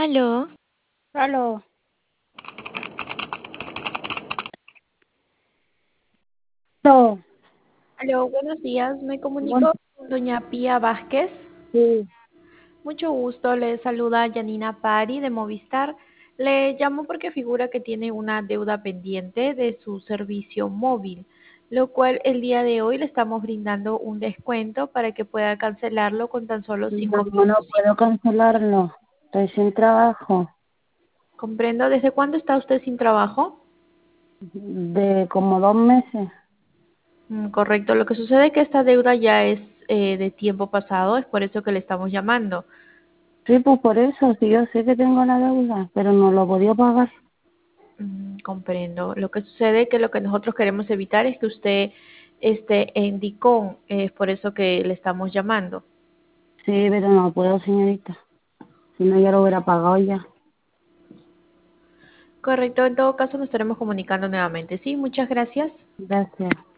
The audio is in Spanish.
Aló, Aló, no, aló, buenos días. Me bueno, comunico con doña Pía Vázquez. sí, Mucho gusto, le saluda Janina Pari de Movistar. Le llamo porque figura que tiene una deuda pendiente de su servicio móvil, lo cual el día de hoy le estamos brindando un descuento para que pueda cancelarlo con tan solo no, 5 no minutos. puedo cancelarlo, estoy sin trabajo, ¿Comprendo desde cuándo está usted sin trabajo? de como 2 meses. Correcto. Lo que sucede es que esta deuda ya es de tiempo pasado, es por eso que le estamos llamando. Sí, pues por eso, sí, yo sé que tengo la deuda, pero no lo podía pagar. Comprendo. Lo que sucede es que lo que nosotros queremos evitar es que usted esté en DICOM, es por eso que le estamos llamando. Sí, pero no puedo, señorita, si no ya lo hubiera pagado ya. Correcto, en todo caso nos estaremos comunicando nuevamente. Sí, muchas gracias. Gracias.